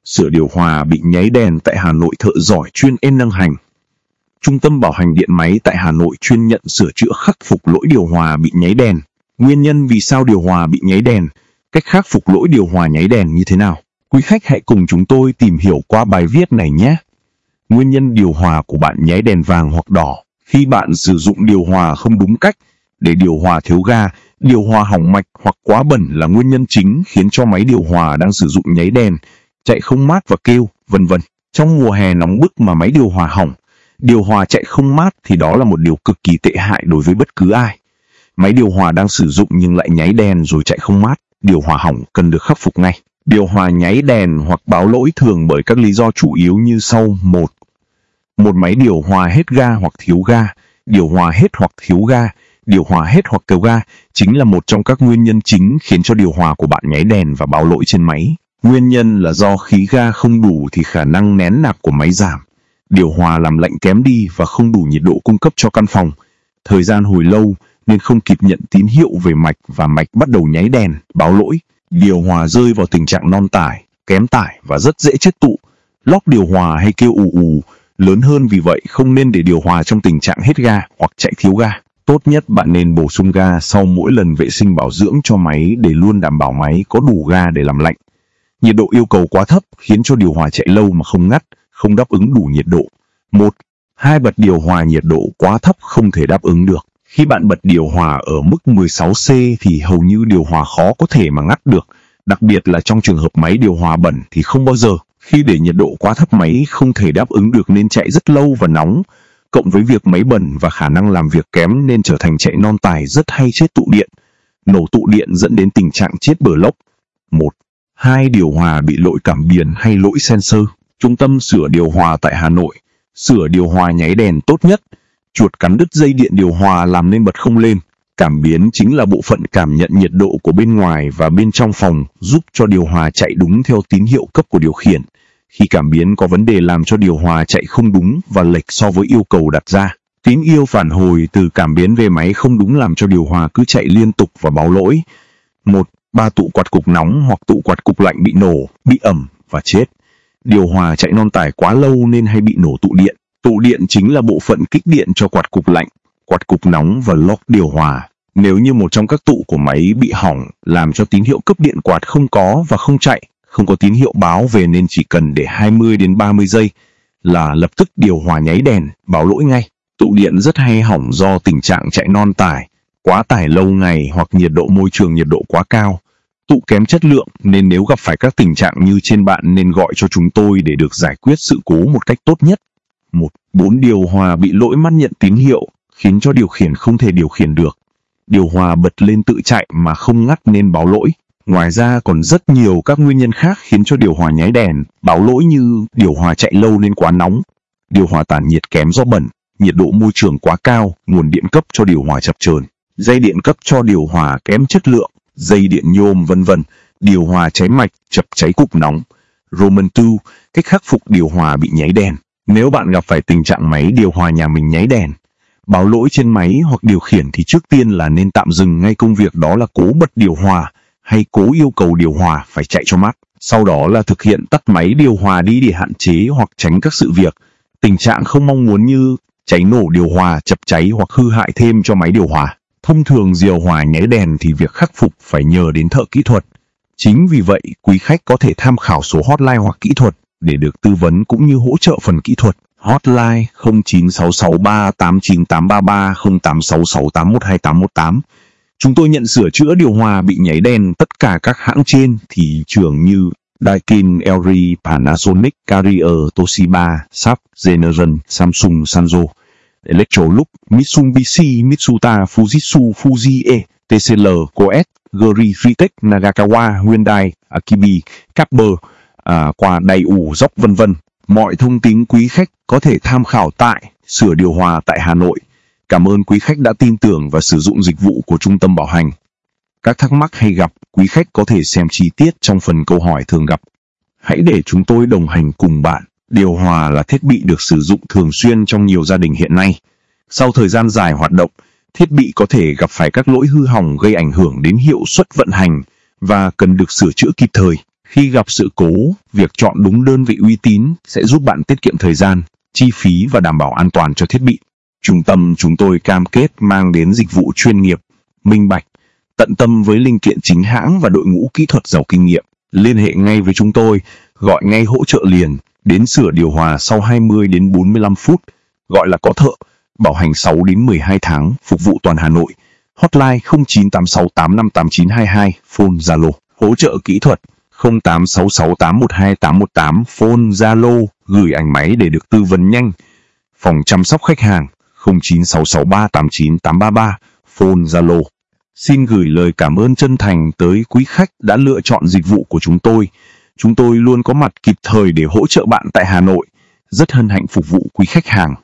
Sửa điều hòa bị nháy đèn tại Hà Nội, thợ giỏi chuyên nâng hành. Trung tâm bảo hành điện máy tại Hà Nội chuyên nhận sửa chữa khắc phục lỗi điều hòa bị nháy đèn. Nguyên nhân vì sao điều hòa bị nháy đèn, cách khắc phục lỗi điều hòa nháy đèn như thế nào? Quý khách hãy cùng chúng tôi tìm hiểu qua bài viết này nhé. Nguyên nhân điều hòa của bạn nháy đèn vàng hoặc đỏ. Khi bạn sử dụng điều hòa không đúng cách, để điều hòa thiếu ga, điều hòa hỏng mạch hoặc quá bẩn là nguyên nhân chính khiến cho máy điều hòa đang sử dụng nháy đèn, chạy không mát và kêu, vân vân. Trong mùa hè nóng bức mà máy điều hòa hỏng, điều hòa chạy không mát thì đó là một điều cực kỳ tệ hại đối với bất cứ ai. Máy điều hòa đang sử dụng nhưng lại nháy đèn rồi chạy không mát, điều hòa hỏng cần được khắc phục ngay. Điều hòa nháy đèn hoặc báo lỗi thường bởi các lý do chủ yếu như sau. 1. Một máy điều hòa hết ga hoặc thiếu ga. Điều hòa hết hoặc thiếu ga, điều hòa hết hoặc thiếu ga chính là một trong các nguyên nhân chính khiến cho điều hòa của bạn nháy đèn và báo lỗi trên máy. Nguyên nhân là do khí ga không đủ thì khả năng nén nạp của máy giảm. Điều hòa làm lạnh kém đi và không đủ nhiệt độ cung cấp cho căn phòng. Thời gian hồi lâu nên không kịp nhận tín hiệu về mạch và mạch bắt đầu nháy đèn, báo lỗi. Điều hòa rơi vào tình trạng non tải, kém tải và rất dễ chết tụ. Lóc điều hòa hay kêu ù ù lớn hơn, vì vậy không nên để điều hòa trong tình trạng hết ga hoặc chạy thiếu ga. Tốt nhất bạn nên bổ sung ga sau mỗi lần vệ sinh bảo dưỡng cho máy để luôn đảm bảo máy có đủ ga để làm lạnh. Nhiệt độ yêu cầu quá thấp khiến cho điều hòa chạy lâu mà không ngắt, không đáp ứng đủ nhiệt độ. 1. 2. Bật điều hòa nhiệt độ quá thấp không thể đáp ứng được. Khi bạn bật điều hòa ở mức 16C thì hầu như điều hòa khó có thể mà ngắt được, đặc biệt là trong trường hợp máy điều hòa bẩn thì không bao giờ. Khi để nhiệt độ quá thấp máy không thể đáp ứng được nên chạy rất lâu và nóng, cộng với việc máy bẩn và khả năng làm việc kém nên trở thành chạy non tải rất hay chết tụ điện. Nổ tụ điện dẫn đến tình trạng chết bờ lốc. 1. 2. Điều hòa bị lỗi cảm biến hay lỗi sensor. Trung tâm sửa điều hòa tại Hà Nội. Sửa điều hòa nháy đèn tốt nhất. Chuột cắn đứt dây điện điều hòa làm nên bật không lên. Cảm biến chính là bộ phận cảm nhận nhiệt độ của bên ngoài và bên trong phòng, giúp cho điều hòa chạy đúng theo tín hiệu cấp của điều khiển. Khi cảm biến có vấn đề làm cho điều hòa chạy không đúng và lệch so với yêu cầu đặt ra, tín hiệu phản hồi từ cảm biến về máy không đúng làm cho điều hòa cứ chạy liên tục và báo lỗi. 1. 3 tụ quạt cục nóng hoặc tụ quạt cục lạnh bị nổ, bị ẩm và chết. Điều hòa chạy non tải quá lâu nên hay bị nổ tụ điện. Tụ điện chính là bộ phận kích điện cho quạt cục lạnh, quạt cục nóng và lock điều hòa. Nếu như một trong các tụ của máy bị hỏng, làm cho tín hiệu cấp điện quạt không có và không chạy, không có tín hiệu báo về nên chỉ cần để 20 đến 30 giây là lập tức điều hòa nháy đèn, báo lỗi ngay. Tụ điện rất hay hỏng do tình trạng chạy non tải, quá tải lâu ngày hoặc nhiệt độ môi trường nhiệt độ quá cao. Tụ kém chất lượng nên nếu gặp phải các tình trạng như trên bạn nên gọi cho chúng tôi để được giải quyết sự cố một cách tốt nhất. 1. 4. Điều hòa bị lỗi mắt nhận tín hiệu, khiến cho điều khiển không thể điều khiển được. Điều hòa bật lên tự chạy mà không ngắt nên báo lỗi. Ngoài ra còn rất nhiều các nguyên nhân khác khiến cho điều hòa nháy đèn, báo lỗi như điều hòa chạy lâu nên quá nóng, điều hòa tản nhiệt kém do bẩn, nhiệt độ môi trường quá cao, nguồn điện cấp cho điều hòa chập chờn, dây điện cấp cho điều hòa kém chất lượng, dây điện nhôm vân vân, điều hòa cháy mạch, chập cháy cục nóng. Roman 2. Cách khắc phục điều hòa bị nháy đèn. Nếu bạn gặp phải tình trạng máy điều hòa nhà mình nháy đèn, báo lỗi trên máy hoặc điều khiển thì trước tiên là nên tạm dừng ngay công việc đó là cố bật điều hòa hay cố yêu cầu điều hòa phải chạy cho mát. Sau đó là thực hiện tắt máy điều hòa đi để hạn chế hoặc tránh các sự việc, tình trạng không mong muốn như cháy nổ điều hòa, chập cháy hoặc hư hại thêm cho máy điều hòa. Thông thường điều hòa nháy đèn thì việc khắc phục phải nhờ đến thợ kỹ thuật. Chính vì vậy, quý khách có thể tham khảo số hotline hoặc kỹ thuật để được tư vấn cũng như hỗ trợ phần kỹ thuật. Hotline 0966389833 0866812818. Chúng tôi nhận sửa chữa điều hòa bị nháy đèn tất cả các hãng trên thị trường như Daikin, LG, Panasonic, Carrier, Toshiba, Sharp, General, Samsung, Sanyo, Electrolux, Mitsubishi, Mitsuta, Fujitsu, Fuji, TCL, Koet, Guri, Fritech, Nagakawa, Hyundai, Akibi, Capber, qua đầy ủ dốc vân vân. Mọi thông tin quý khách có thể tham khảo tại sửa điều hòa tại Hà Nội. Cảm ơn quý khách đã tin tưởng và sử dụng dịch vụ của Trung tâm Bảo hành. Các thắc mắc hay gặp, quý khách có thể xem chi tiết trong phần câu hỏi thường gặp. Hãy để chúng tôi đồng hành cùng bạn. Điều hòa là thiết bị được sử dụng thường xuyên trong nhiều gia đình hiện nay. Sau thời gian dài hoạt động, thiết bị có thể gặp phải các lỗi hư hỏng gây ảnh hưởng đến hiệu suất vận hành và cần được sửa chữa kịp thời. Khi gặp sự cố, việc chọn đúng đơn vị uy tín sẽ giúp bạn tiết kiệm thời gian, chi phí và đảm bảo an toàn cho thiết bị. Trung tâm chúng tôi cam kết mang đến dịch vụ chuyên nghiệp, minh bạch, tận tâm với linh kiện chính hãng và đội ngũ kỹ thuật giàu kinh nghiệm. Liên hệ ngay với chúng tôi, gọi ngay hỗ trợ liền, đến sửa điều hòa sau 20 đến 45 phút, gọi là có thợ, bảo hành 6 đến 12 tháng, phục vụ toàn Hà Nội. Hotline 0986858922, phone Zalo. Hỗ trợ kỹ thuật 0866812818, phone Zalo, gửi ảnh máy để được tư vấn nhanh. Phòng chăm sóc khách hàng 0966389833, phone Zalo. Xin gửi lời cảm ơn chân thành tới quý khách đã lựa chọn dịch vụ của chúng tôi. Chúng tôi luôn có mặt kịp thời để hỗ trợ bạn tại Hà Nội. Rất hân hạnh phục vụ quý khách hàng.